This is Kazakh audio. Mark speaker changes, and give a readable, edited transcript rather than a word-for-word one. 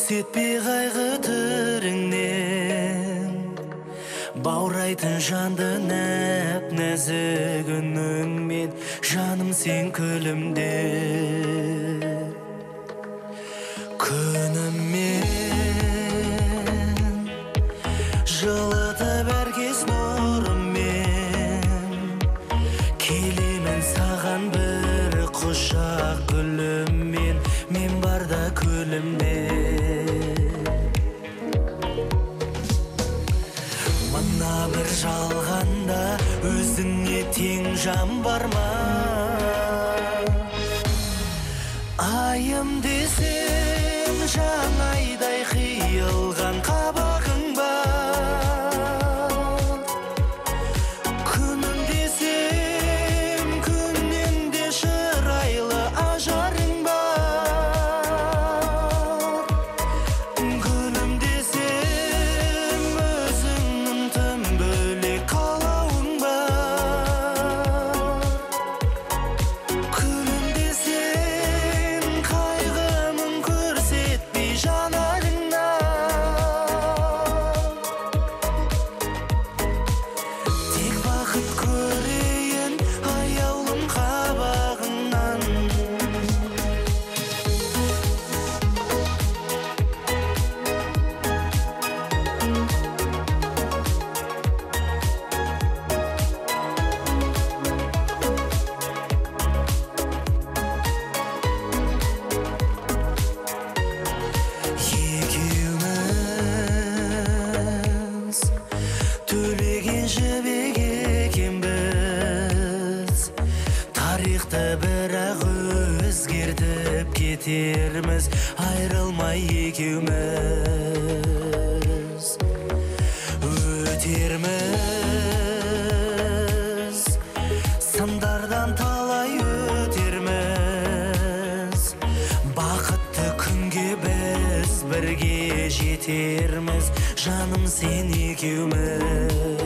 Speaker 1: көрсетпей қайғы түріңнен, баурайтын жанды нәп нәзік үніңмен, жаным сен күлімде. Күніммен жылытып әр кез нұрыммен, келемін саған бір құшақ гүліммен, мен барда күлімде. Мына бір жалғанда өзіңе тең жан бар ма? Айым десем жаңайдай қиылған қабағың бар, күнім десем күннен де шырайлы ажарың бар, гүлім десем өзіңнің тым бөлек қалауың бар, күнім десем қайғымын көрсетпей жанарыңа, тек бақыт көрейін аяулым қабағыңнан. Екеуміз төлеген жібек екенбіз, тарихты бірақ өзгертіп кетерміз, айрылмай екеуміз өтерміз, сындардан талай өтерміз, бақытты күнге біз бірге жетерміз, жаным сен екеуміз.